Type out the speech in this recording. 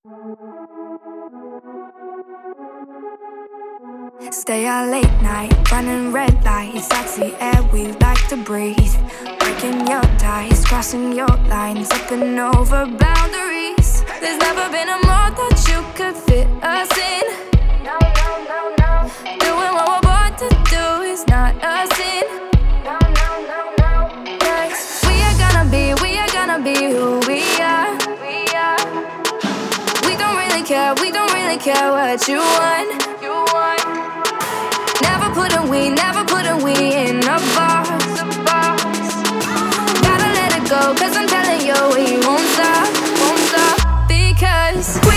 Stay out late night, running red lights. That's the air we like to breathe. Breaking your ties, crossing your lines, up and over boundaries. There's never been a more that you could fit us in. No, no, no, no. Doing what we're born to do is not a sin. No, no, no, no. 'Cause we are gonna be who we are. We don't really care what you want. Never putting we in a box. Gotta let it go, 'cause I'm telling you we won't stop. Because